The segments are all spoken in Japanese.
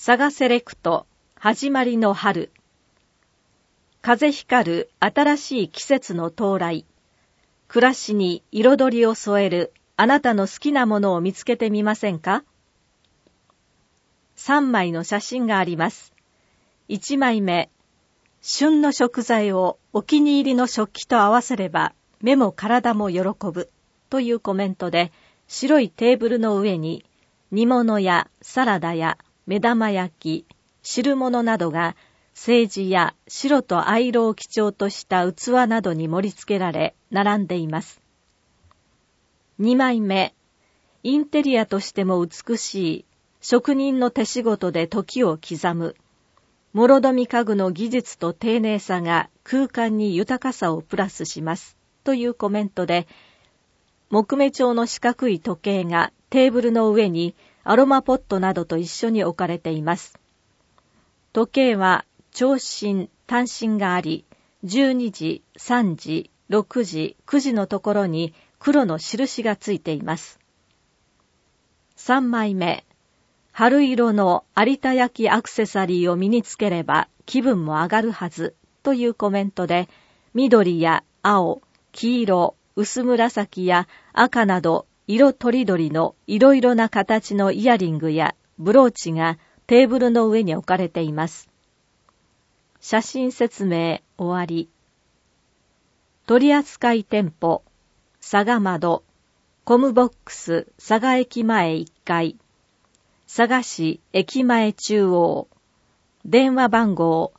佐賀セレクト始まりの春。風光る新しい季節の到来。暮らしに彩りを添えるあなたの好きなものを見つけてみませんか？ 3 枚の写真があります。1枚目、旬の食材をお気に入りの食器と合わせれば目も体も喜ぶというコメントで、白いテーブルの上に煮物やサラダや目玉焼き、汁物などが青磁や白と藍色を基調とした器などに盛り付けられ並んでいます。2枚目、インテリアとしても美しい職人の手仕事で時を刻む諸富家具の技術と丁寧さが空間に豊かさをプラスしますというコメントで、木目調の四角い時計がテーブルの上にアロマポットなどと一緒に置かれています。時計は長針、短針があり、12時、3時、6時、9時のところに黒の印がついています。3枚目、春色の有田焼アクセサリーを身につければ気分も上がるはずというコメントで、緑や青、黄色、薄紫や赤など色とりどりのいろいろな形のイヤリングやブローチがテーブルの上に置かれています。写真説明終わり。取扱店舗、佐賀窓、コムボックス佐賀駅前1階、佐賀市駅前中央、電話番号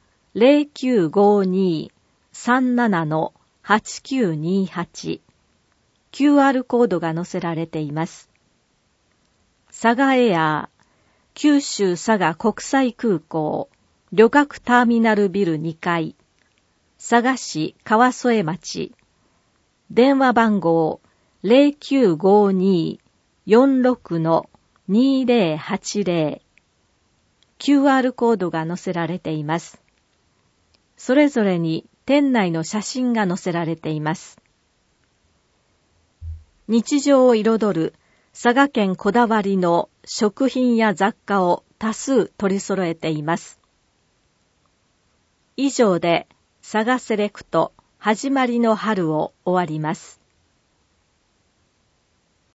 0952-37-8928、QR コードが載せられています。佐賀エアー、九州佐賀国際空港、旅客ターミナルビル2階、佐賀市川添町、電話番号 0952-46-2080、QR コードが載せられています。それぞれに店内の写真が載せられています。日常を彩る佐賀県こだわりの食品や雑貨を多数取り揃えています。以上で佐賀セレクト始まりの春を終わります。